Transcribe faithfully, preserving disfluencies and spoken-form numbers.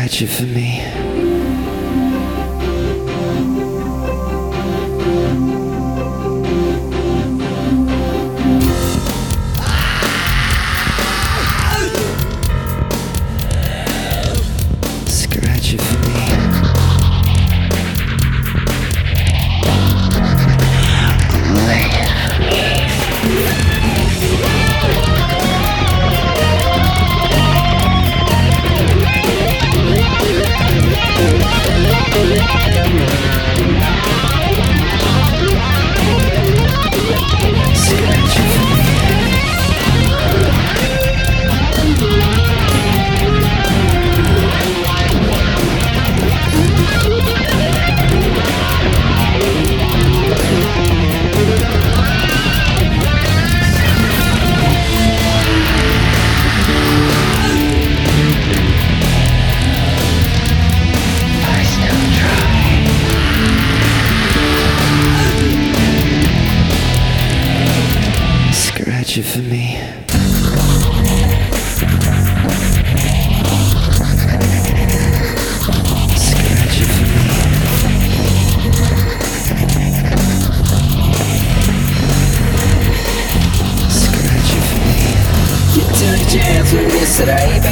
Scratch it for me. Scratch it for me. Lay it for me. Scratch it for me. Scratch it for me. Scratch it for me. Scratch it for me. You took a chance with me, said I ain't